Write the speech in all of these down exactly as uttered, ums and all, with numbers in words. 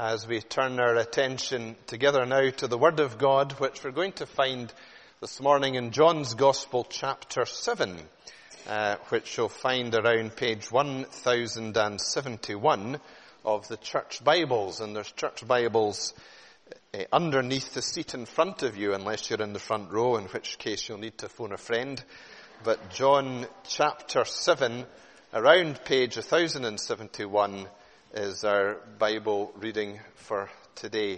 as we turn our attention together now to the Word of God, which we're going to find this morning in John's Gospel, chapter seven, uh, which you'll find around page one thousand seventy-one of the Church Bibles. And there's Church Bibles uh, underneath the seat in front of you, unless you're in the front row, in which case you'll need to phone a friend. But John chapter seven, around page one thousand seventy-one, is our Bible reading for today.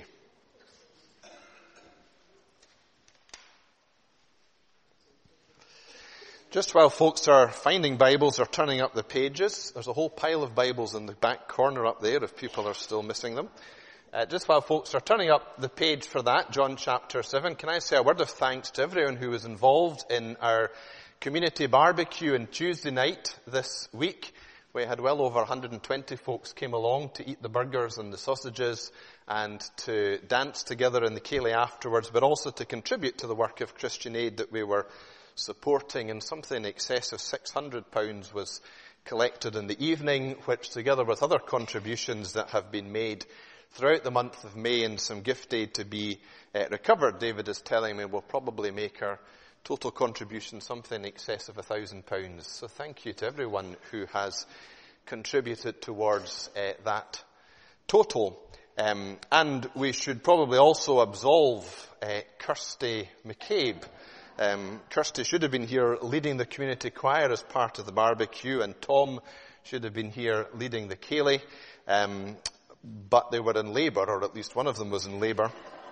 Just while folks are finding Bibles or turning up the pages, there's a whole pile of Bibles in the back corner up there if people are still missing them. Uh, just while folks are turning up the page for that, John chapter seven, can I say a word of thanks to everyone who was involved in our community barbecue on Tuesday night this week. We had well over one hundred twenty folks came along to eat the burgers and the sausages and to dance together in the ceilidh afterwards, but also to contribute to the work of Christian Aid that we were supporting. And something in excess of six hundred pounds was collected in the evening, which together with other contributions that have been made throughout the month of May and some gift aid to be uh, recovered, David is telling me will probably make our total contribution something in excess of a thousand pounds. So thank you to everyone who has contributed towards uh, that total. Um, and we should probably also absolve uh, Kirsty McCabe. Um, Kirsty should have been here leading the community choir as part of the barbecue, and Tom should have been here leading the ceilidh. Um, but they were in labour, or at least one of them was in labour.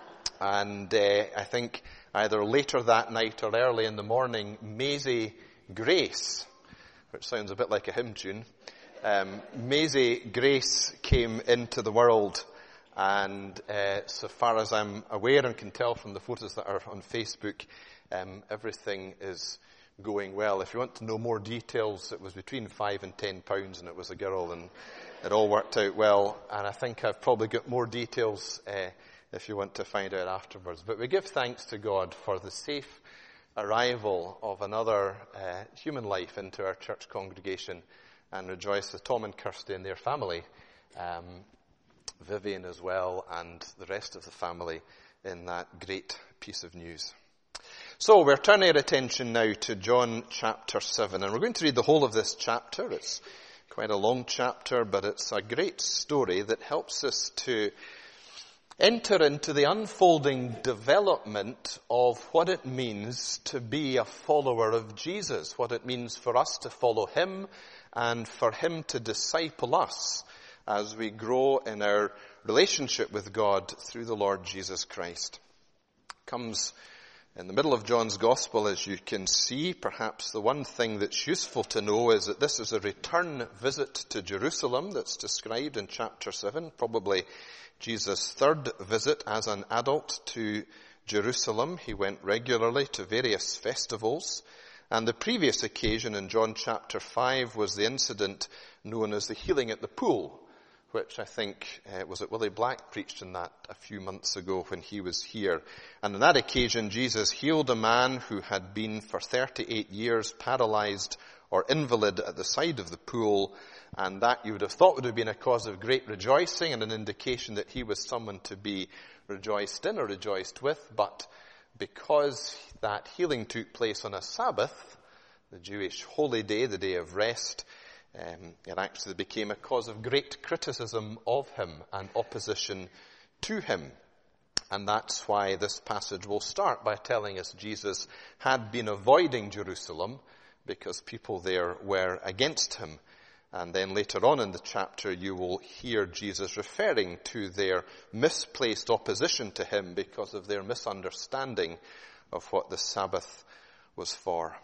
And uh, I think either later that night or early in the morning, Maisie Grace, which sounds a bit like a hymn tune, um, Maisie Grace came into the world. And uh, so far as I'm aware and can tell from the photos that are on Facebook, um, everything is going well. If you want to know more details, it was between five and ten pounds, and it was a girl, and it all worked out well. And I think I've probably got more details uh, if you want to find out afterwards. But we give thanks to God for the safe arrival of another uh, human life into our church congregation, and rejoice with Tom and Kirsty and their family, um, Vivian as well, and the rest of the family in that great piece of news. So we're turning our attention now to John chapter seven, and we're going to read the whole of this chapter. It's quite a long chapter, but it's a great story that helps us to enter into the unfolding development of what it means to be a follower of Jesus, what it means for us to follow him and for him to disciple us as we grow in our relationship with God through the Lord Jesus Christ. It comes in the middle of John's Gospel, as you can see. Perhaps the one thing that's useful to know is that this is a return visit to Jerusalem that's described in chapter seven, probably Jesus' third visit as an adult to Jerusalem. He went regularly to various festivals, and the previous occasion in John chapter five was the incident known as the healing at the pool, which I think, uh, was it Willie Black preached on that a few months ago when he was here. And on that occasion, Jesus healed a man who had been for thirty-eight years paralyzed or invalid at the side of the pool, and that you would have thought would have been a cause of great rejoicing and an indication that he was someone to be rejoiced in or rejoiced with. But because that healing took place on a Sabbath, the Jewish holy day, the day of rest, Um, it actually became a cause of great criticism of him and opposition to him. And that's why this passage will start by telling us Jesus had been avoiding Jerusalem because people there were against him. And then later on in the chapter, you will hear Jesus referring to their misplaced opposition to him because of their misunderstanding of what the Sabbath was for.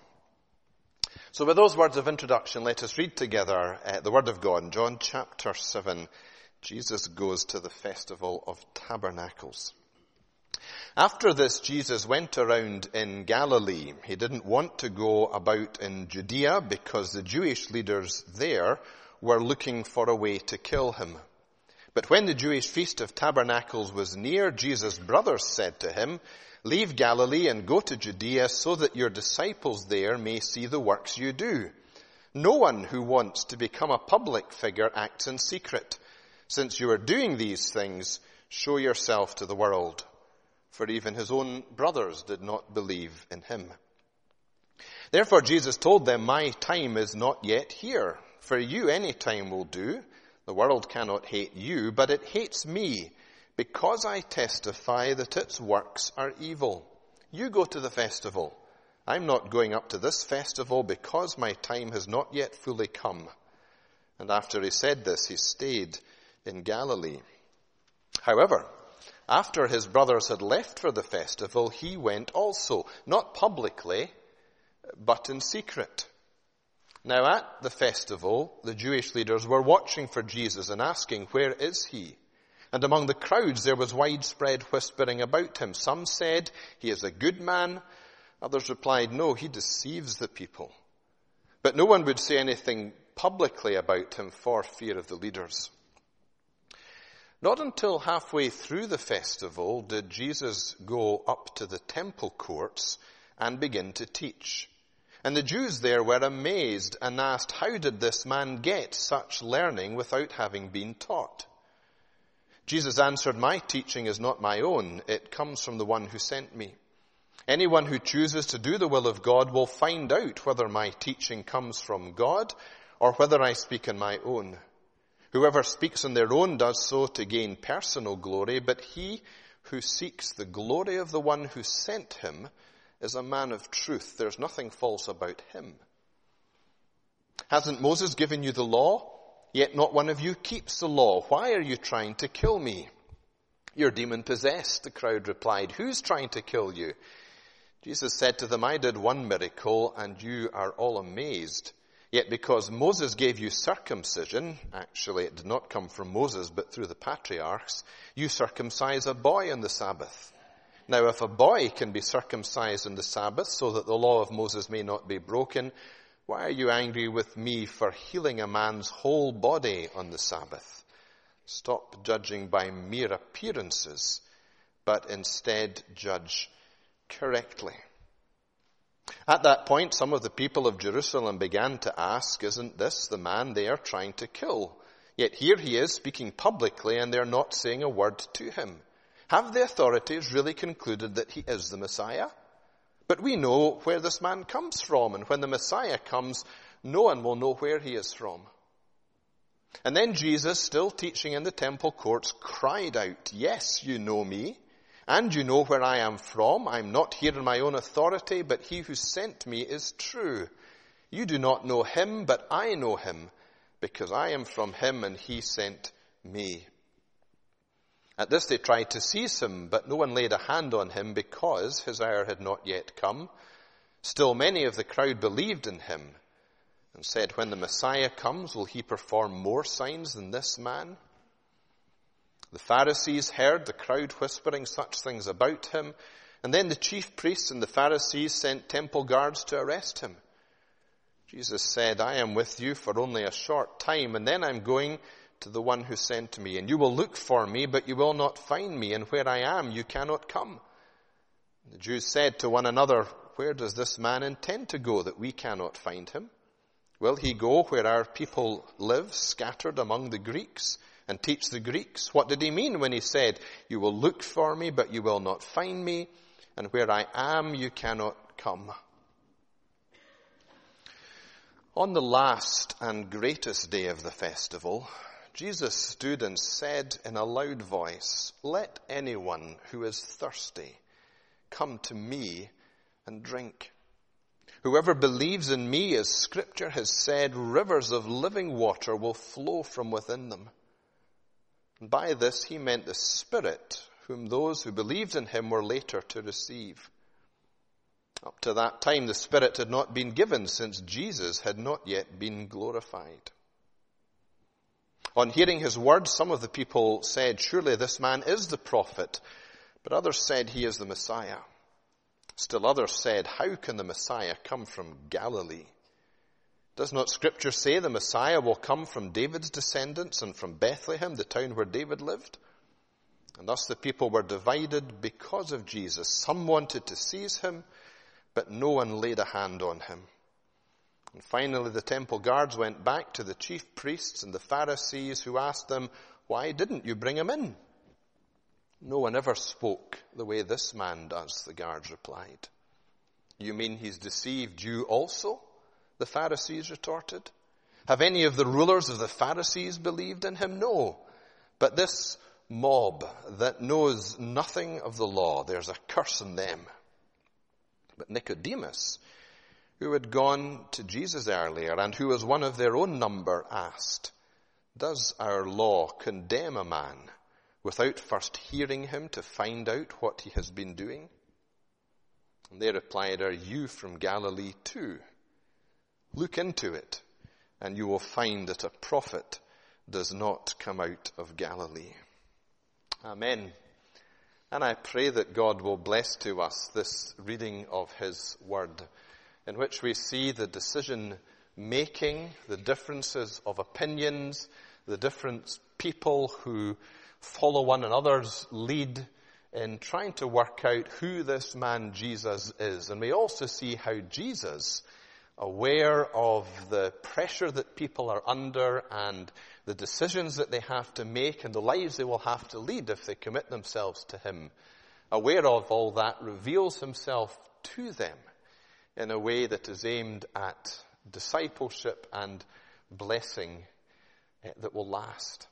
So with those words of introduction, let us read together uh, the Word of God. In John chapter seven, Jesus goes to the Festival of Tabernacles. After this, Jesus went around in Galilee. He didn't want to go about in Judea because the Jewish leaders there were looking for a way to kill him. But when the Jewish Feast of Tabernacles was near, Jesus' brothers said to him, "Leave Galilee and go to Judea so that your disciples there may see the works you do. No one who wants to become a public figure acts in secret. Since you are doing these things, show yourself to the world. For even his own brothers did not believe in him. Therefore Jesus told them, my time is not yet here. For you any time will do. The world cannot hate you, but it hates me, because I testify that its works are evil. You go to the festival. I'm not going up to this festival because my time has not yet fully come. And after he said this, he stayed in Galilee. However, after his brothers had left for the festival, he went also, not publicly, but in secret. Now at the festival, the Jewish leaders were watching for Jesus and asking, where is he? And among the crowds there was widespread whispering about him. Some said, he is a good man. Others replied, no, he deceives the people. But no one would say anything publicly about him for fear of the leaders. Not until halfway through the festival did Jesus go up to the temple courts and begin to teach. And the Jews there were amazed and asked, how did this man get such learning without having been taught? Jesus answered, my teaching is not my own. It comes from the one who sent me. Anyone who chooses to do the will of God will find out whether my teaching comes from God or whether I speak on my own. Whoever speaks on their own does so to gain personal glory, but he who seeks the glory of the one who sent him is a man of truth. There's nothing false about him. Hasn't Moses given you the law? Yet not one of you keeps the law. Why are you trying to kill me? You're demon-possessed, the crowd replied. Who's trying to kill you? Jesus said to them, I did one miracle, and you are all amazed. Yet because Moses gave you circumcision, actually it did not come from Moses, but through the patriarchs, you circumcise a boy on the Sabbath. Now if a boy can be circumcised on the Sabbath so that the law of Moses may not be broken, why are you angry with me for healing a man's whole body on the Sabbath? Stop judging by mere appearances, but instead judge correctly. At that point, some of the people of Jerusalem began to ask, isn't this the man they are trying to kill? Yet here he is speaking publicly and they're not saying a word to him. Have the authorities really concluded that he is the Messiah? But we know where this man comes from, and when the Messiah comes, no one will know where he is from. And then Jesus, still teaching in the temple courts, cried out, yes, you know me, and you know where I am from. I'm not here in my own authority, but he who sent me is true. You do not know him, but I know him, because I am from him and he sent me. At this they tried to seize him, but no one laid a hand on him because his hour had not yet come. Still many of the crowd believed in him and said, when the Messiah comes, will he perform more signs than this man? The Pharisees heard the crowd whispering such things about him, and then the chief priests and the Pharisees sent temple guards to arrest him. Jesus said, I am with you for only a short time, and then I'm going to the one who sent me, and you will look for me, but you will not find me, and where I am, you cannot come. The Jews said to one another, where does this man intend to go that we cannot find him? Will he go where our people live, scattered among the Greeks, and teach the Greeks? What did he mean when he said, you will look for me, but you will not find me, and where I am, you cannot come? On the last and greatest day of the festival, Jesus stood and said in a loud voice, let anyone who is thirsty come to me and drink. Whoever believes in me, as Scripture has said, rivers of living water will flow from within them. And by this he meant the Spirit, whom those who believed in him were later to receive. Up to that time the Spirit had not been given, since Jesus had not yet been glorified. On hearing his words, some of the people said, surely this man is the prophet. But others said he is the Messiah. Still others said, how can the Messiah come from Galilee? Does not Scripture say the Messiah will come from David's descendants and from Bethlehem, the town where David lived? And thus the people were divided because of Jesus. Some wanted to seize him, but no one laid a hand on him. And finally the temple guards went back to the chief priests and the Pharisees, who asked them, Why didn't you bring him in?" "No one ever spoke the way this man does," the guards replied. "You mean he's deceived you also?" the Pharisees retorted. "Have any of the rulers of the Pharisees believed in him? No. But this mob that knows nothing of the law, there's a curse on them." But Nicodemus, who had gone to Jesus earlier and who was one of their own number, asked, "Does our law condemn a man without first hearing him to find out what he has been doing?" And they replied, "Are you from Galilee too? Look into it, and you will find that a prophet does not come out of Galilee." Amen. And I pray that God will bless to us this reading of his word, in which we see the decision-making, the differences of opinions, the different people who follow one another's lead in trying to work out who this man Jesus is. And we also see how Jesus, aware of the pressure that people are under and the decisions that they have to make and the lives they will have to lead if they commit themselves to him, aware of all that, reveals himself to them in a way that is aimed at discipleship and blessing that will last.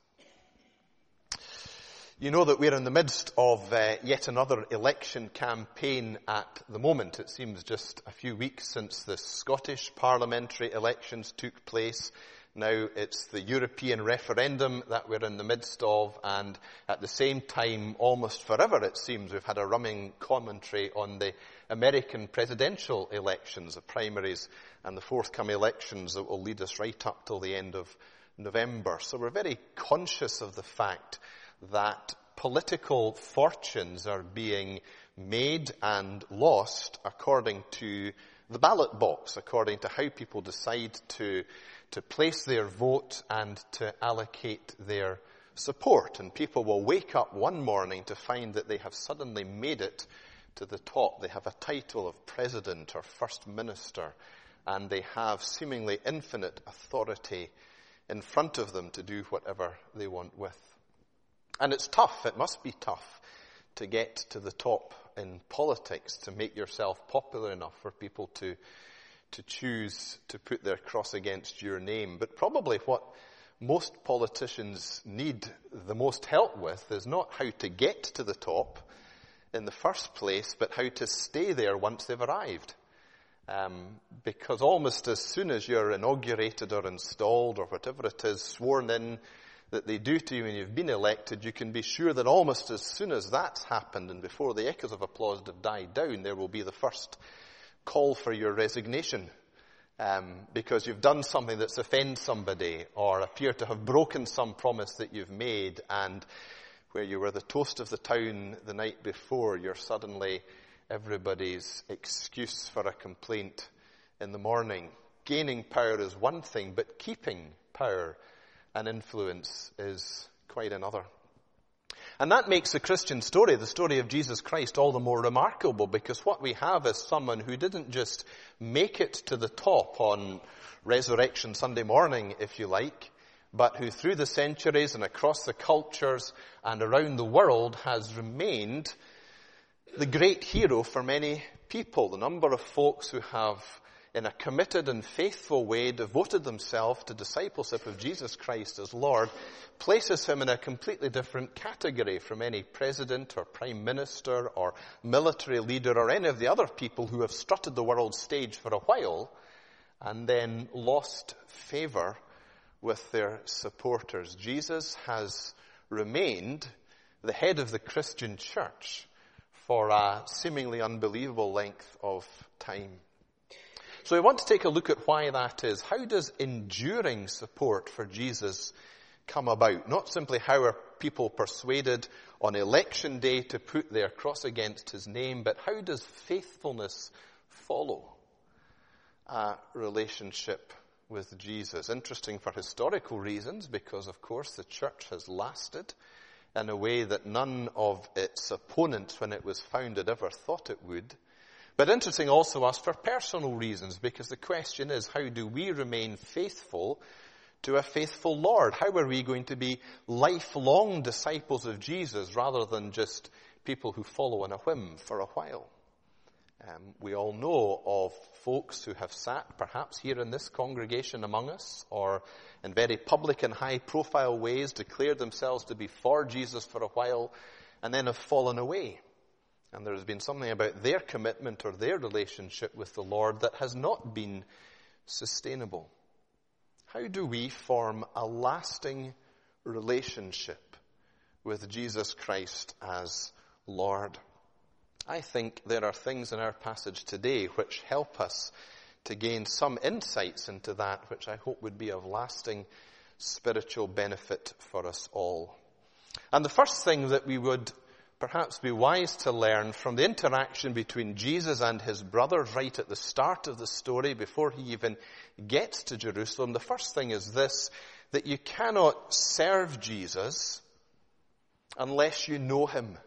You know that we're in the midst of uh, yet another election campaign at the moment. It seems just a few weeks since the Scottish parliamentary elections took place. Now it's the European referendum that we're in the midst of, and at the same time, almost forever it seems, we've had a running commentary on the American presidential elections, the primaries and the forthcoming elections that will lead us right up till the end of November. So we're very conscious of the fact that political fortunes are being made and lost according to the ballot box, according to how people decide to to place their vote and to allocate their support. And people will wake up one morning to find that they have suddenly made it to the top. They have a title of president or first minister, and they have seemingly infinite authority in front of them to do whatever they want with. And it's tough, it must be tough, to get to the top in politics, to make yourself popular enough for people to to choose to put their cross against your name. But probably what most politicians need the most help with is not how to get to the top in the first place, but how to stay there once they've arrived. Um, because almost as soon as you're inaugurated or installed or whatever it is, sworn in, that they do to you when you've been elected, you can be sure that almost as soon as that's happened and before the echoes of applause have died down, there will be the first call for your resignation, um, because you've done something that's offended somebody or appear to have broken some promise that you've made, and where you were the toast of the town the night before, you're suddenly everybody's excuse for a complaint in the morning. Gaining power is one thing, but keeping power and influence is quite another. And that makes the Christian story, the story of Jesus Christ, all the more remarkable, because what we have is someone who didn't just make it to the top on Resurrection Sunday morning, if you like, but who through the centuries and across the cultures and around the world has remained the great hero for many people. The number of folks who have, in a committed and faithful way, devoted themselves to discipleship of Jesus Christ as Lord, places him in a completely different category from any president or prime minister or military leader or any of the other people who have strutted the world stage for a while and then lost favor with their supporters. Jesus has remained the head of the Christian church for a seemingly unbelievable length of time. So we want to take a look at why that is. How does enduring support for Jesus come about? Not simply how are people persuaded on election day to put their cross against his name, but how does faithfulness follow a relationship with Jesus? Interesting for historical reasons, because of course the church has lasted in a way that none of its opponents when it was founded ever thought it would. But interesting also us for personal reasons, because the question is, how do we remain faithful to a faithful Lord? How are we going to be lifelong disciples of Jesus rather than just people who follow on a whim for a while? Um, we all know of folks who have sat perhaps here in this congregation among us, or in very public and high-profile ways declared themselves to be for Jesus for a while and then have fallen away. And there has been something about their commitment or their relationship with the Lord that has not been sustainable. How do we form a lasting relationship with Jesus Christ as Lord? I think there are things in our passage today which help us to gain some insights into that, which I hope would be of lasting spiritual benefit for us all. And the first thing that we would perhaps be wise to learn from the interaction between Jesus and his brothers right at the start of the story, before he even gets to Jerusalem, the first thing is this, that you cannot serve Jesus unless you know him.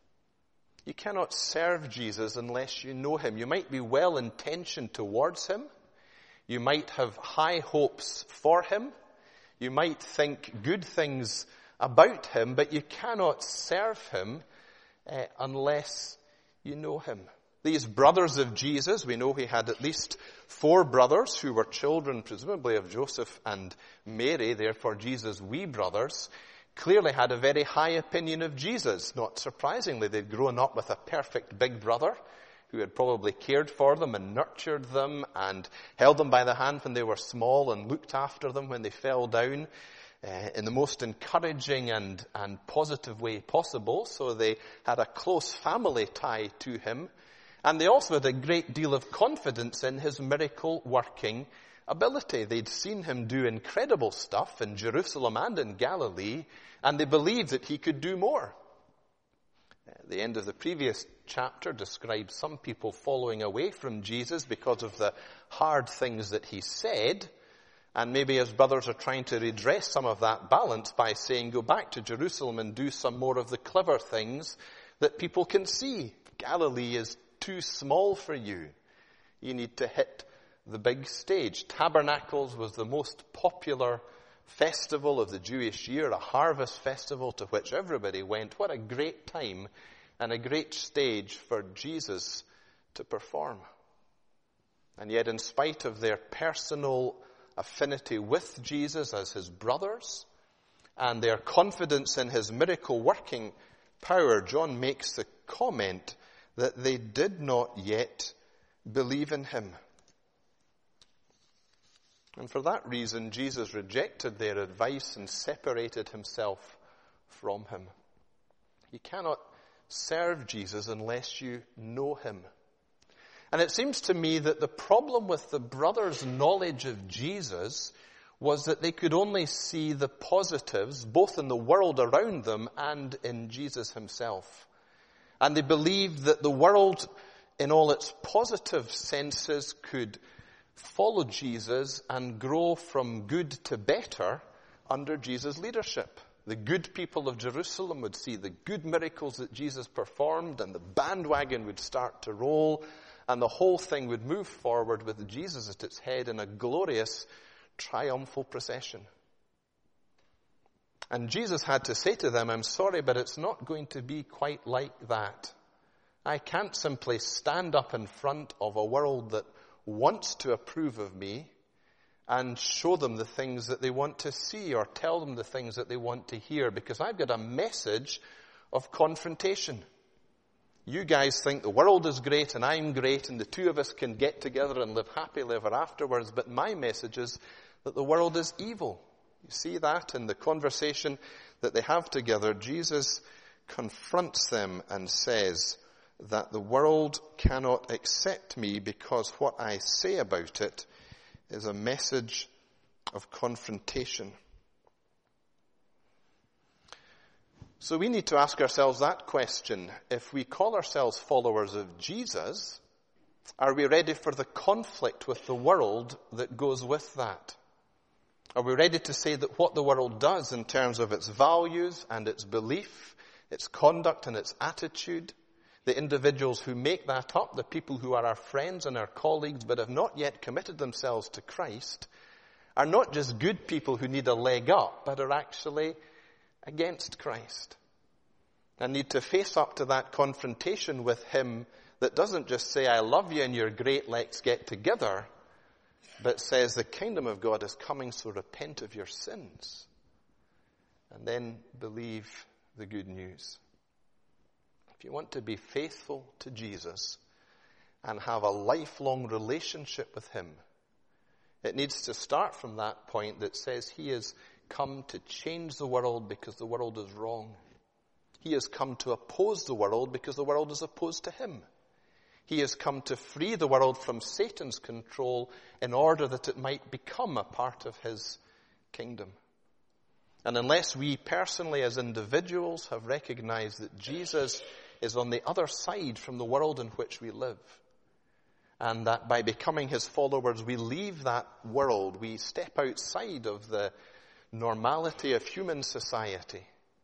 You cannot serve Jesus unless you know him. You might be well-intentioned towards him. You might have high hopes for him. You might think good things about him, but you cannot serve him uh, unless you know him. These brothers of Jesus, we know he had at least four brothers who were children, presumably of Joseph and Mary, therefore Jesus' wee brothers, clearly had a very high opinion of Jesus. Not surprisingly, they'd grown up with a perfect big brother who had probably cared for them and nurtured them and held them by the hand when they were small and looked after them when they fell down uh, in the most encouraging and, and positive way possible. So they had a close family tie to him. And they also had a great deal of confidence in his miracle working ability. They'd seen him do incredible stuff in Jerusalem and in Galilee, and they believed that he could do more. The end of the previous chapter describes some people following away from Jesus because of the hard things that he said, and maybe his brothers are trying to redress some of that balance by saying, go back to Jerusalem and do some more of the clever things that people can see. Galilee is too small for you. You need to hit the big stage. Tabernacles was the most popular festival of the Jewish year, a harvest festival to which everybody went. What a great time and a great stage for Jesus to perform. And yet, in spite of their personal affinity with Jesus as his brothers and their confidence in his miracle working power, John makes the comment that they did not yet believe in him. And for that reason, Jesus rejected their advice and separated himself from him. You cannot serve Jesus unless you know him. And it seems to me that the problem with the brothers' knowledge of Jesus was that they could only see the positives, both in the world around them and in Jesus himself. And they believed that the world, in all its positive senses, could follow Jesus and grow from good to better under Jesus' leadership. The good people of Jerusalem would see the good miracles that Jesus performed, and the bandwagon would start to roll, and the whole thing would move forward with Jesus at its head in a glorious, triumphal procession. And Jesus had to say to them, I'm sorry, but it's not going to be quite like that. I can't simply stand up in front of a world that wants to approve of me and show them the things that they want to see or tell them the things that they want to hear, because I've got a message of confrontation. You guys think the world is great and I'm great and the two of us can get together and live happily ever afterwards, but my message is that the world is evil. You see that in the conversation that they have together. Jesus confronts them and says that the world cannot accept me because what I say about it is a message of confrontation. So we need to ask ourselves that question. If we call ourselves followers of Jesus, are we ready for the conflict with the world that goes with that? Are we ready to say that what the world does in terms of its values and its belief, its conduct and its attitude, the individuals who make that up, the people who are our friends and our colleagues but have not yet committed themselves to Christ, are not just good people who need a leg up, but are actually against Christ and need to face up to that confrontation with him that doesn't just say, I love you and you're great, let's get together, but says the kingdom of God is coming, so repent of your sins and then believe the good news. If you want to be faithful to Jesus and have a lifelong relationship with him, it needs to start from that point that says he has come to change the world because the world is wrong. He has come to oppose the world because the world is opposed to him. He has come to free the world from Satan's control in order that it might become a part of his kingdom. And unless we personally as individuals have recognized that Jesus is on the other side from the world in which we live, and that by becoming his followers we leave that world, we step outside of the normality of human society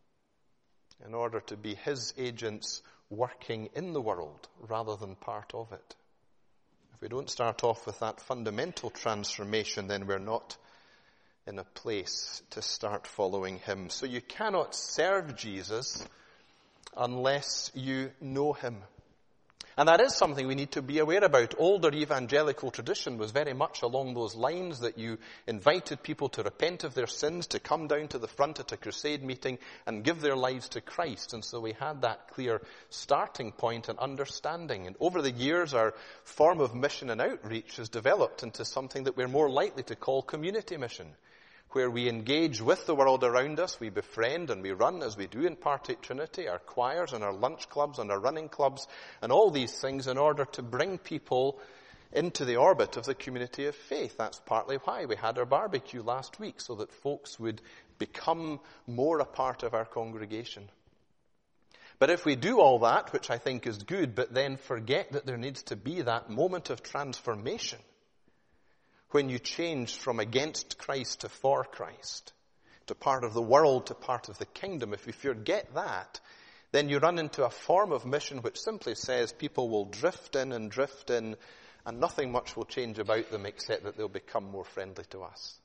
in order to be his agents working in the world rather than part of it. If we don't start off with that fundamental transformation, then we're not in a place to start following him. So you cannot serve Jesus unless you know him. And that is something we need to be aware about. Older evangelical tradition was very much along those lines, that you invited people to repent of their sins, to come down to the front at a crusade meeting and give their lives to Christ. And so we had that clear starting point and understanding. And over the years, our form of mission and outreach has developed into something that we're more likely to call community mission, where we engage with the world around us, we befriend and we run as we do in Partake Trinity, our choirs and our lunch clubs and our running clubs and all these things in order to bring people into the orbit of the community of faith. That's partly why we had our barbecue last week, so that folks would become more a part of our congregation. But if we do all that, which I think is good, but then forget that there needs to be that moment of transformation, when you change from against Christ to for Christ, to part of the world to part of the kingdom, if you forget that, then you run into a form of mission which simply says people will drift in and drift in, and nothing much will change about them except that they'll become more friendly to us.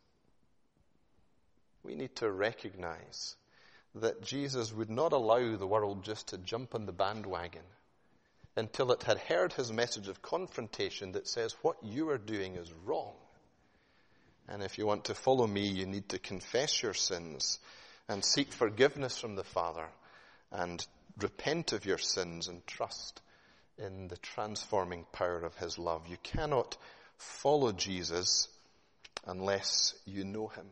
We need to recognize that Jesus would not allow the world just to jump on the bandwagon until it had heard his message of confrontation that says what you are doing is wrong. And if you want to follow me, you need to confess your sins and seek forgiveness from the Father and repent of your sins and trust in the transforming power of his love. You cannot follow Jesus unless you know him.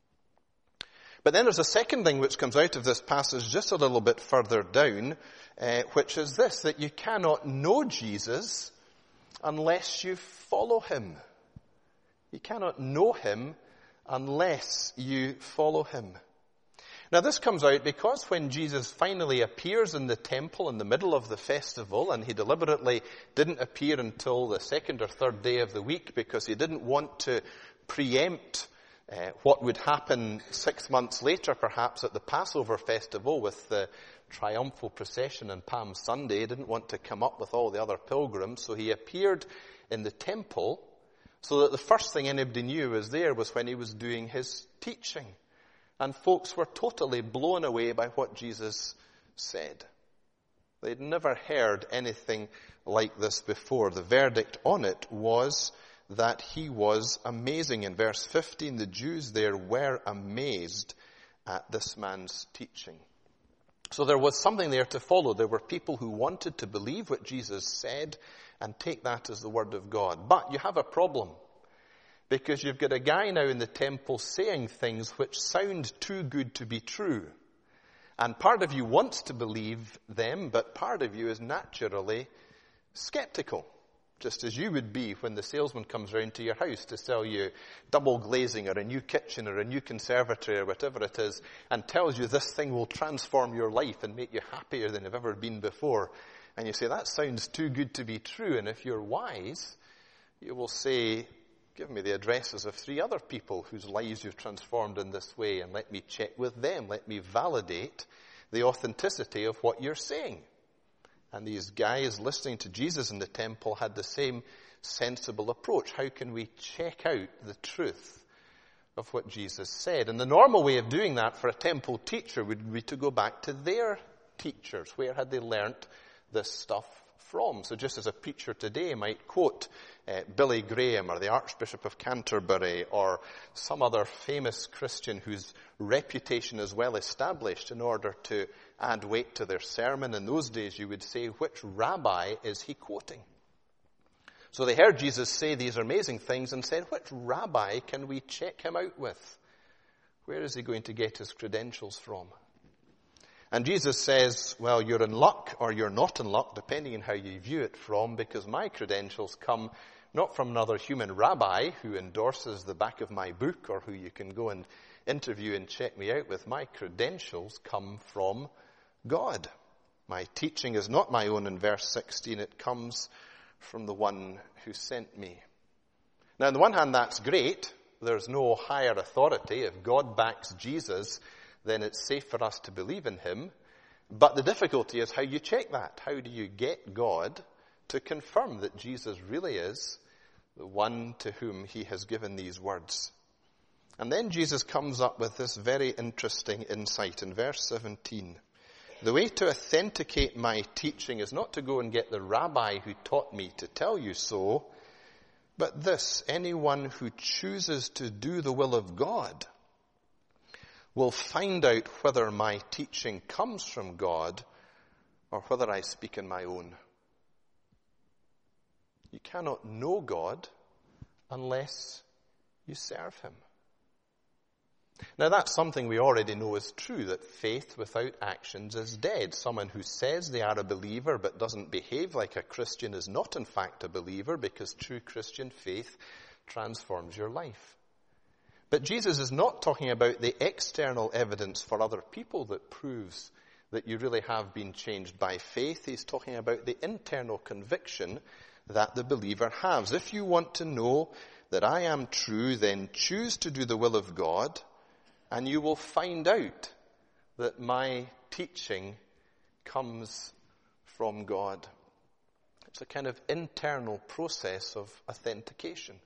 But then there's a second thing which comes out of this passage just a little bit further down, uh, which is this, that you cannot know Jesus unless you follow him. You cannot know him unless you follow him. Now this comes out because when Jesus finally appears in the temple in the middle of the festival, and he deliberately didn't appear until the second or third day of the week because he didn't want to preempt uh, what would happen six months later perhaps at the Passover festival with the triumphal procession on Palm Sunday. He didn't want to come up with all the other pilgrims, so he appeared in the temple so that the first thing anybody knew was there was when he was doing his teaching. And folks were totally blown away by what Jesus said. They'd never heard anything like this before. The verdict on it was that he was amazing. In verse fifteen, the Jews there were amazed at this man's teaching. So there was something there to follow. There were people who wanted to believe what Jesus said and take that as the word of God. But you have a problem, because you've got a guy now in the temple saying things which sound too good to be true. And part of you wants to believe them, but part of you is naturally skeptical, just as you would be when the salesman comes round to your house to sell you double glazing or a new kitchen or a new conservatory or whatever it is, and tells you this thing will transform your life and make you happier than you've ever been before. And you say, that sounds too good to be true. And if you're wise, you will say, give me the addresses of three other people whose lives you've transformed in this way, and let me check with them. Let me validate the authenticity of what you're saying. And these guys listening to Jesus in the temple had the same sensible approach. How can we check out the truth of what Jesus said. And the normal way of doing that for a temple teacher would be to go back to their teachers. Where had they learnt this stuff from? So just as a preacher today might quote uh, Billy Graham or the Archbishop of Canterbury or some other famous Christian whose reputation is well established in order to add weight to their sermon, in those days you would say, which rabbi is he quoting? So they heard Jesus say these amazing things and said, which rabbi can we check him out with? Where is he going to get his credentials from? And Jesus says, well, you're in luck or you're not in luck, depending on how you view it from, because my credentials come not from another human rabbi who endorses the back of my book or who you can go and interview and check me out with. My credentials come from God. My teaching is not my own in verse sixteen. It comes from the one who sent me. Now, on the one hand, that's great. There's no higher authority. If God backs Jesus, then it's safe for us to believe in him. But the difficulty is how you check that. How do you get God to confirm that Jesus really is the one to whom he has given these words? And then Jesus comes up with this very interesting insight in verse seventeen. The way to authenticate my teaching is not to go and get the rabbi who taught me to tell you so, but this: anyone who chooses to do the will of God will find out whether my teaching comes from God or whether I speak in my own. You cannot know God unless you serve him. Now, that's something we already know is true, that faith without actions is dead. Someone who says they are a believer but doesn't behave like a Christian is not in fact a believer, because true Christian faith transforms your life. But Jesus is not talking about the external evidence for other people that proves that you really have been changed by faith. He's talking about the internal conviction that the believer has. If you want to know that I am true, then choose to do the will of God, and you will find out that my teaching comes from God. It's a kind of internal process of authentication.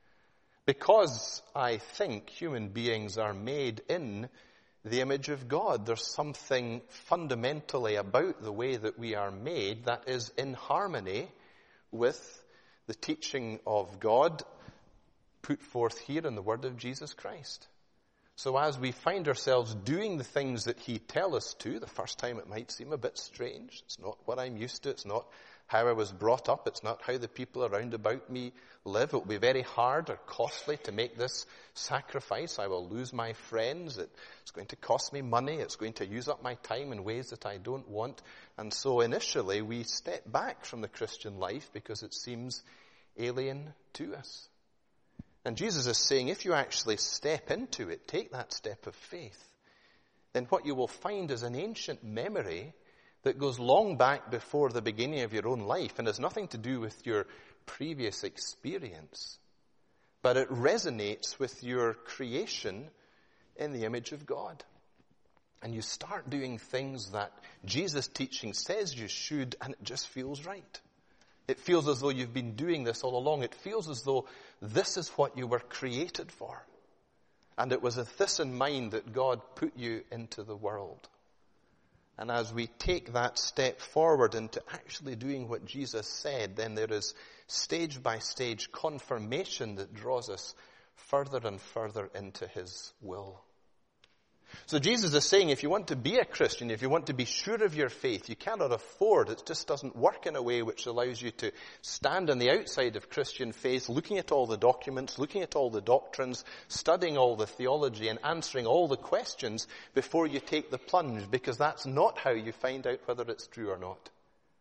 Because I think human beings are made in the image of God, there's something fundamentally about the way that we are made that is in harmony with the teaching of God put forth here in the word of Jesus Christ. So as we find ourselves doing the things that he tells us to, the first time it might seem a bit strange. It's not what I'm used to. It's not how I was brought up. It's not how the people around about me live. It will be very hard or costly to make this sacrifice. I will lose my friends. It's going to cost me money. It's going to use up my time in ways that I don't want. And so initially we step back from the Christian life because it seems alien to us. And Jesus is saying, if you actually step into it, take that step of faith, then what you will find is an ancient memory that goes long back before the beginning of your own life and has nothing to do with your previous experience, but it resonates with your creation in the image of God. And you start doing things that Jesus' teaching says you should, and it just feels right. It feels as though you've been doing this all along. It feels as though this is what you were created for. And it was with this in mind that God put you into the world. And as we take that step forward into actually doing what Jesus said, then there is stage by stage confirmation that draws us further and further into his will. So Jesus is saying, if you want to be a Christian, if you want to be sure of your faith, you cannot afford, it just doesn't work in a way which allows you to stand on the outside of Christian faith, looking at all the documents, looking at all the doctrines, studying all the theology and answering all the questions before you take the plunge, because that's not how you find out whether it's true or not.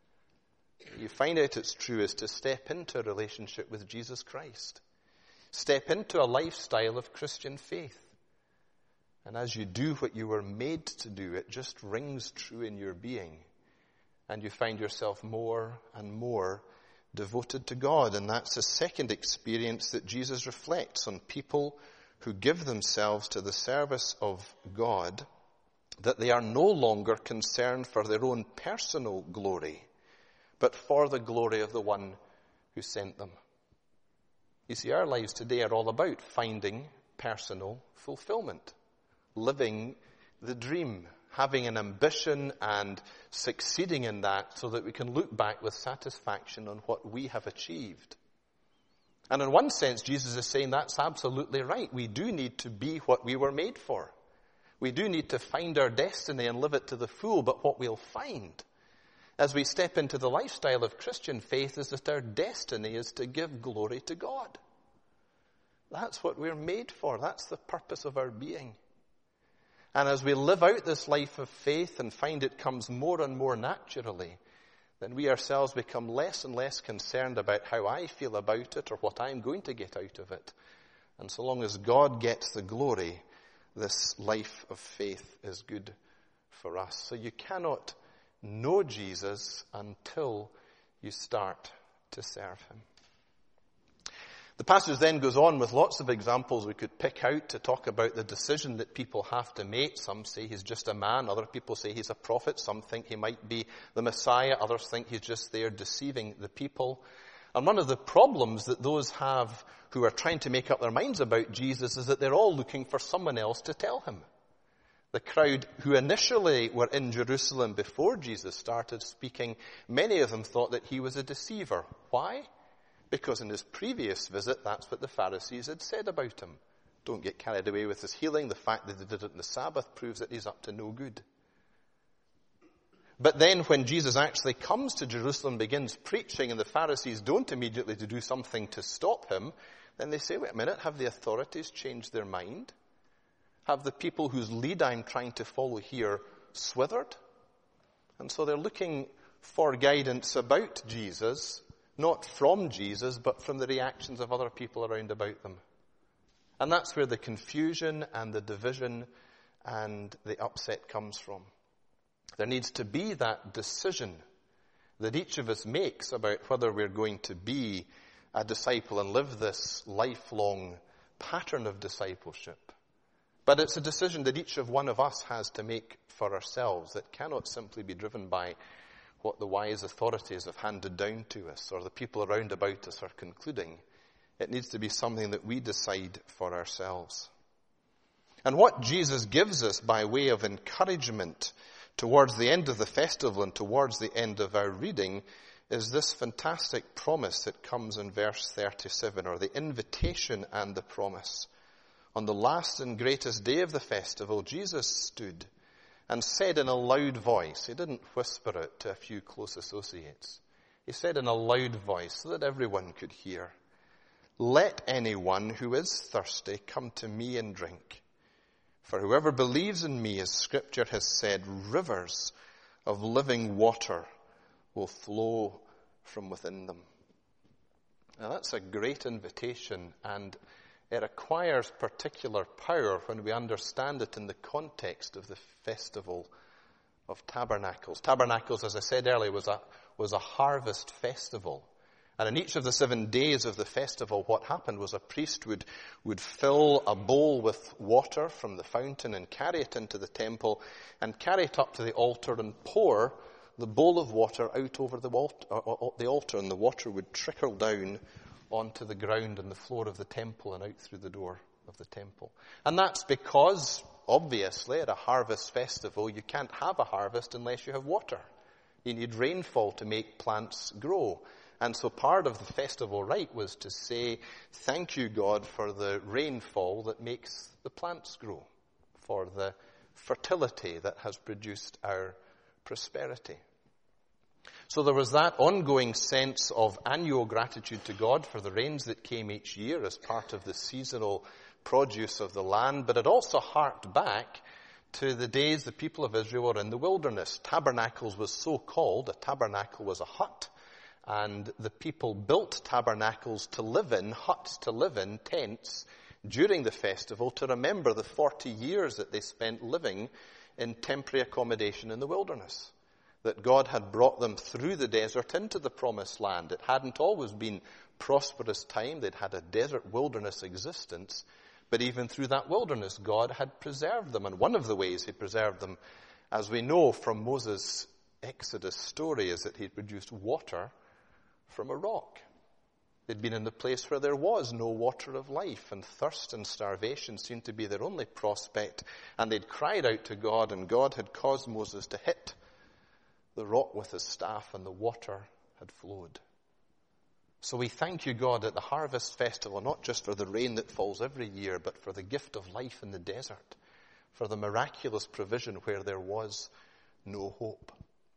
You find out it's true is to step into a relationship with Jesus Christ. Step into a lifestyle of Christian faith. And as you do what you were made to do, it just rings true in your being. And you find yourself more and more devoted to God. And that's the second experience that Jesus reflects on people who give themselves to the service of God, that they are no longer concerned for their own personal glory, but for the glory of the one who sent them. You see, our lives today are all about finding personal fulfillment. Living the dream. Having an ambition and succeeding in that so that we can look back with satisfaction on what we have achieved. And in one sense, Jesus is saying that's absolutely right. We do need to be what we were made for. We do need to find our destiny and live it to the full, but what we'll find as we step into the lifestyle of Christian faith is that our destiny is to give glory to God. That's what we're made for. That's the purpose of our being. And as we live out this life of faith and find it comes more and more naturally, then we ourselves become less and less concerned about how I feel about it or what I'm going to get out of it. And so long as God gets the glory, this life of faith is good for us. So you cannot know Jesus until you start to serve him. The passage then goes on with lots of examples we could pick out to talk about the decision that people have to make. Some say he's just a man. Other people say he's a prophet. Some think he might be the Messiah. Others think he's just there deceiving the people. And one of the problems that those have who are trying to make up their minds about Jesus is that they're all looking for someone else to tell him. The crowd who initially were in Jerusalem before Jesus started speaking, many of them thought that he was a deceiver. Why? Because in his previous visit, that's what the Pharisees had said about him. Don't get carried away with his healing. The fact that they did it on the Sabbath proves that he's up to no good. But then when Jesus actually comes to Jerusalem, begins preaching, and the Pharisees don't immediately to do something to stop him, then they say, wait a minute, have the authorities changed their mind? Have the people whose lead I'm trying to follow here swithered? And so they're looking for guidance about Jesus, not from Jesus, but from the reactions of other people around about them. And that's where the confusion and the division and the upset comes from. There needs to be that decision that each of us makes about whether we're going to be a disciple and live this lifelong pattern of discipleship. But it's a decision that each of one of us has to make for ourselves that cannot simply be driven by what the wise authorities have handed down to us or the people around about us are concluding. It needs to be something that we decide for ourselves. And what Jesus gives us by way of encouragement towards the end of the festival and towards the end of our reading is this fantastic promise that comes in verse thirty-seven, or the invitation and the promise. On the last and greatest day of the festival, Jesus stood and said in a loud voice, he didn't whisper it to a few close associates. He said in a loud voice so that everyone could hear, "Let anyone who is thirsty come to me and drink. For whoever believes in me, as Scripture has said, rivers of living water will flow from within them." Now that's a great invitation, and it requires particular power when we understand it in the context of the Festival of Tabernacles. Tabernacles, as I said earlier, was a, was a harvest festival. And in each of the seven days of the festival, what happened was a priest would, would fill a bowl with water from the fountain and carry it into the temple and carry it up to the altar and pour the bowl of water out over the altar, the altar, and the water would trickle down onto the ground and the floor of the temple and out through the door of the temple. And that's because, obviously, at a harvest festival, you can't have a harvest unless you have water. You need rainfall to make plants grow. And so part of the festival rite was to say, thank you, God, for the rainfall that makes the plants grow, for the fertility that has produced our prosperity. So there was that ongoing sense of annual gratitude to God for the rains that came each year as part of the seasonal produce of the land, but it also harked back to the days the people of Israel were in the wilderness. Tabernacles was so called. A tabernacle was a hut, and the people built tabernacles to live in, huts to live in, tents, during the festival to remember the forty years that they spent living in temporary accommodation in the wilderness. That God had brought them through the desert into the promised land. It hadn't always been prosperous time. They'd had a desert wilderness existence. But even through that wilderness, God had preserved them. And one of the ways he preserved them, as we know from Moses' Exodus story, is that he produced water from a rock. They'd been in the place where there was no water of life, and thirst and starvation seemed to be their only prospect. And they'd cried out to God, and God had caused Moses to hit the rock with his staff, and the water had flowed. So we thank you, God, at the Harvest Festival, not just for the rain that falls every year, but for the gift of life in the desert, for the miraculous provision where there was no hope.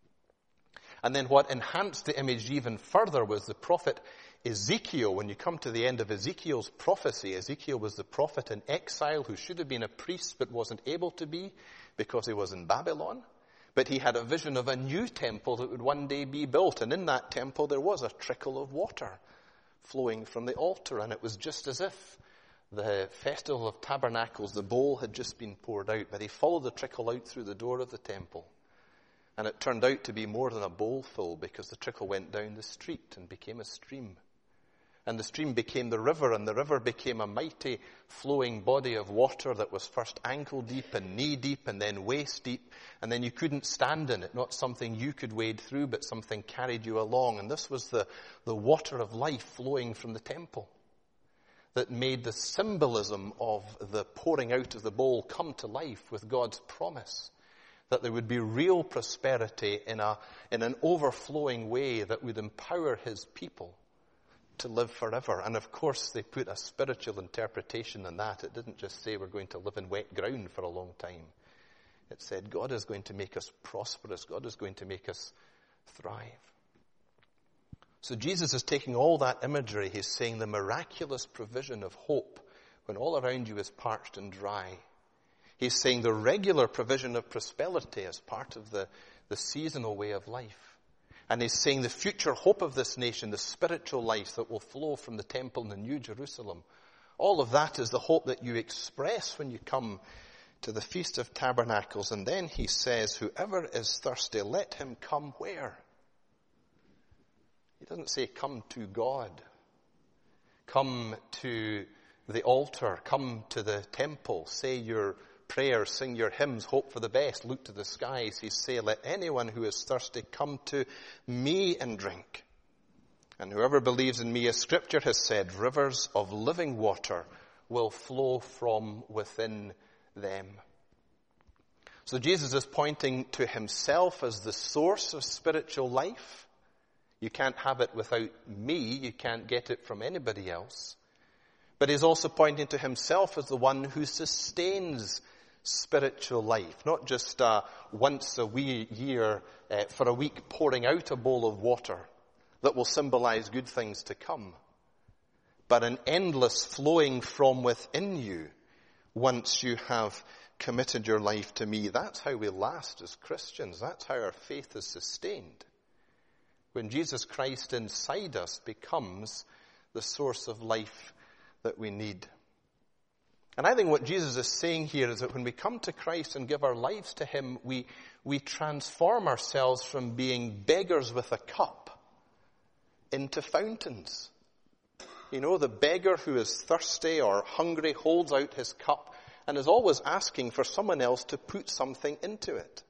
And then what enhanced the image even further was the prophet Ezekiel. When you come to the end of Ezekiel's prophecy, Ezekiel was the prophet in exile who should have been a priest but wasn't able to be because he was in Babylon. But he had a vision of a new temple that would one day be built. And in that temple there was a trickle of water flowing from the altar. And it was just as if the Festival of Tabernacles, the bowl had just been poured out. But he followed the trickle out through the door of the temple. And it turned out to be more than a bowl full, because the trickle went down the street and became a stream. And the stream became the river, and the river became a mighty flowing body of water that was first ankle deep and knee deep and then waist deep. And then you couldn't stand in it, not something you could wade through, but something carried you along. And this was the, the water of life flowing from the temple that made the symbolism of the pouring out of the bowl come to life with God's promise that there would be real prosperity in a, in an overflowing way that would empower his people to live forever. And of course, they put a spiritual interpretation on that. It didn't just say we're going to live in wet ground for a long time. It said God is going to make us prosperous. God is going to make us thrive. So Jesus is taking all that imagery. He's saying the miraculous provision of hope when all around you is parched and dry. He's saying the regular provision of prosperity as part of the, the seasonal way of life. And he's saying the future hope of this nation, the spiritual life that will flow from the temple in the New Jerusalem. All of that is the hope that you express when you come to the Feast of Tabernacles. And then he says, whoever is thirsty, let him come where? He doesn't say come to God. Come to the altar. Come to the temple. Say your prayers, sing your hymns, hope for the best, look to the skies. He says, let anyone who is thirsty come to me and drink. And whoever believes in me, as Scripture has said, rivers of living water will flow from within them. So Jesus is pointing to himself as the source of spiritual life. You can't have it without me. You can't get it from anybody else. But he's also pointing to himself as the one who sustains spiritual life, not just uh, once a wee year uh, for a week pouring out a bowl of water that will symbolize good things to come, but an endless flowing from within you once you have committed your life to me. That's how we last as Christians. That's how our faith is sustained. When Jesus Christ inside us becomes the source of life that we need. And I think what Jesus is saying here is that when we come to Christ and give our lives to him, we, we transform ourselves from being beggars with a cup into fountains. You know, the beggar who is thirsty or hungry holds out his cup and is always asking for someone else to put something into it.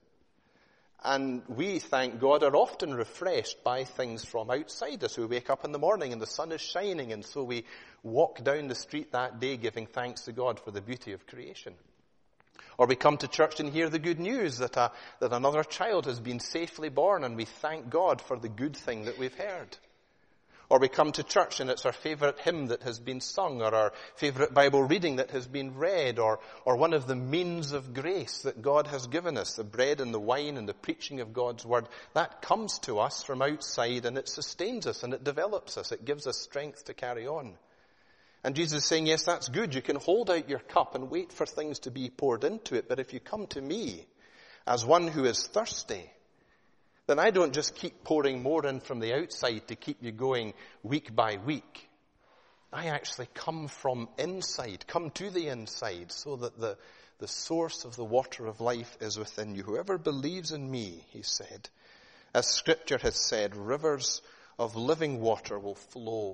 And we, thank God, are often refreshed by things from outside us. We wake up in the morning and the sun is shining, and so we walk down the street that day giving thanks to God for the beauty of creation. Or we come to church and hear the good news that, a, that another child has been safely born, and we thank God for the good thing that we've heard. Or we come to church and it's our favorite hymn that has been sung, or our favorite Bible reading that has been read, or, or one of the means of grace that God has given us, the bread and the wine and the preaching of God's word. That comes to us from outside and it sustains us and it develops us. It gives us strength to carry on. And Jesus is saying, yes, that's good. You can hold out your cup and wait for things to be poured into it. But if you come to me as one who is thirsty, then I don't just keep pouring more in from the outside to keep you going week by week. I actually come from inside, come to the inside, so that the, the source of the water of life is within you. Whoever believes in me, he said, as Scripture has said, rivers of living water will flow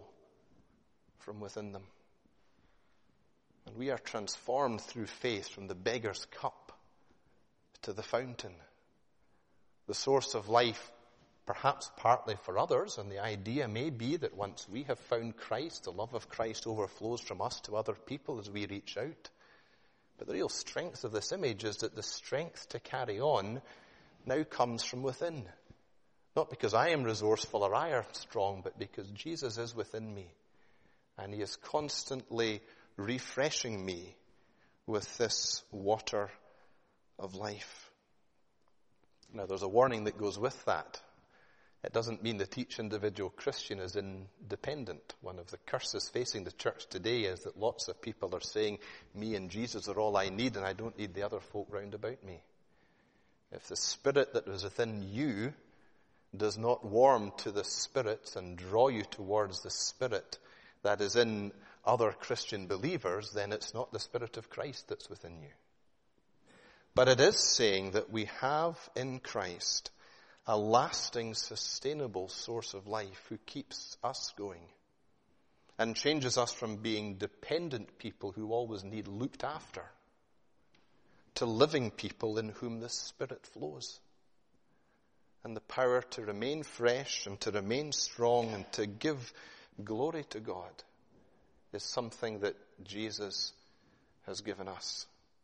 from within them. And we are transformed through faith from the beggar's cup to the fountain. The source of life perhaps partly for others, and the idea may be that once we have found Christ, the love of Christ overflows from us to other people as we reach out. But the real strength of this image is that the strength to carry on now comes from within. Not because I am resourceful or I am strong, but because Jesus is within me. And he is constantly refreshing me with this water of life. Now, there's a warning that goes with that. It doesn't mean that each individual Christian is independent. One of the curses facing the church today is that lots of people are saying, me and Jesus are all I need, and I don't need the other folk round about me. If the Spirit that was within you does not warm to the Spirit and draw you towards the Spirit that is in other Christian believers, then it's not the Spirit of Christ that's within you. But it is saying that we have in Christ a lasting, sustainable source of life who keeps us going and changes us from being dependent people who always need looked after to living people in whom the Spirit flows. And the power to remain fresh and to remain strong and to give glory to God is something that Jesus has given us.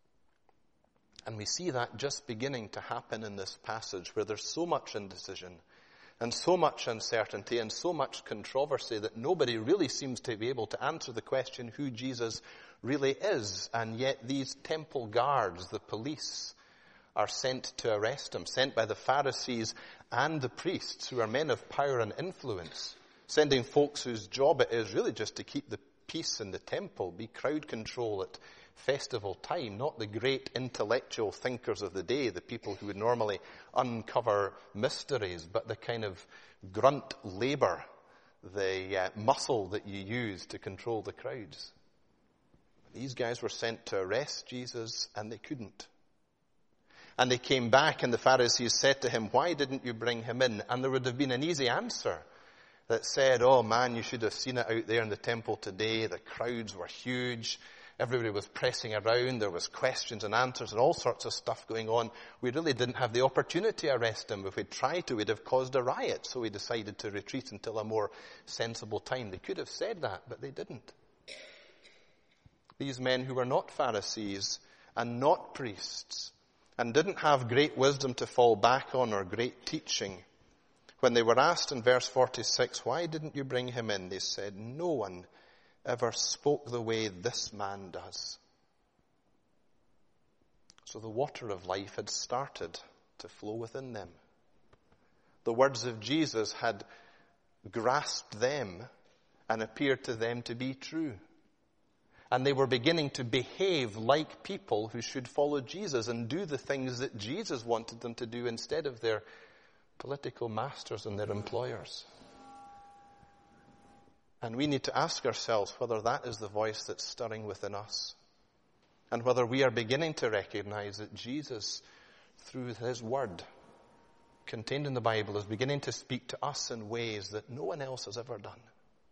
And we see that just beginning to happen in this passage where there's so much indecision and so much uncertainty and so much controversy that nobody really seems to be able to answer the question who Jesus really is. And yet these temple guards, the police, are sent to arrest him, sent by the Pharisees and the priests, who are men of power and influence, sending folks whose job it is really just to keep the peace in the temple, be crowd control at festival time, not the great intellectual thinkers of the day, the people who would normally uncover mysteries, but the kind of grunt labor, the uh, muscle that you use to control the crowds. These guys were sent to arrest Jesus, and they couldn't. And they came back, and the Pharisees said to him, why didn't you bring him in? And there would have been an easy answer that said, oh man, you should have seen it out there in the temple today. The crowds were huge. Everybody was pressing around. There was questions and answers and all sorts of stuff going on. We really didn't have the opportunity to arrest him. If we'd tried to, we'd have caused a riot. So we decided to retreat until a more sensible time. They could have said that, but they didn't. These men who were not Pharisees and not priests and didn't have great wisdom to fall back on or great teaching, when they were asked in verse forty-six, why didn't you bring him in? They said, no one ever spoke the way this man does. So the water of life had started to flow within them. The words of Jesus had grasped them and appeared to them to be true. And they were beginning to behave like people who should follow Jesus and do the things that Jesus wanted them to do instead of their political masters and their employers. And we need to ask ourselves whether that is the voice that's stirring within us, and whether we are beginning to recognize that Jesus, through his word contained in the Bible, is beginning to speak to us in ways that no one else has ever done.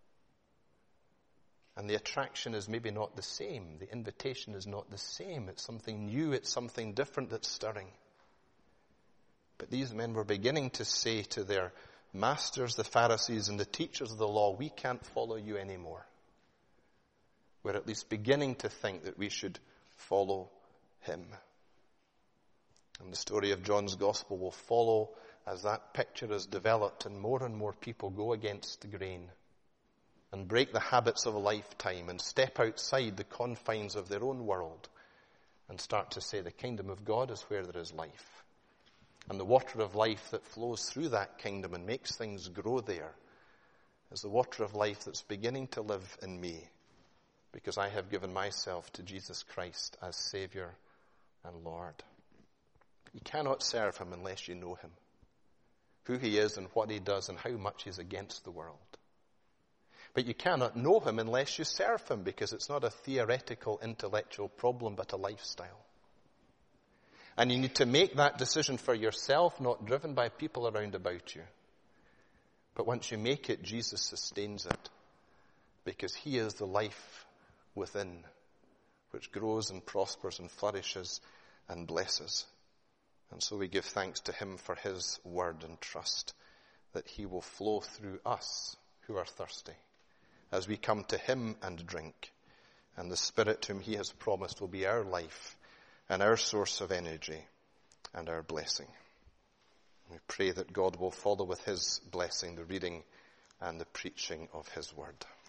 And the attraction is maybe not the same. The invitation is not the same. It's something new. It's something different that's stirring. But these men were beginning to say to their masters, the Pharisees and the teachers of the law, we can't follow you anymore. We're at least beginning to think that we should follow him. And the story of John's Gospel will follow as that picture is developed and more and more people go against the grain and break the habits of a lifetime and step outside the confines of their own world and start to say the kingdom of God is where there is life. And the water of life that flows through that kingdom and makes things grow there is the water of life that's beginning to live in me because I have given myself to Jesus Christ as Savior and Lord. You cannot serve him unless you know him, who he is and what he does and how much he's against the world. But you cannot know him unless you serve him, because it's not a theoretical, intellectual problem, but a lifestyle. And you need to make that decision for yourself, not driven by people around about you. But once you make it, Jesus sustains it, because he is the life within, which grows and prospers and flourishes and blesses. And so we give thanks to him for his word and trust that he will flow through us who are thirsty as we come to him and drink. And the Spirit whom he has promised will be our life and our source of energy and our blessing. We pray that God will follow with his blessing the reading and the preaching of his word.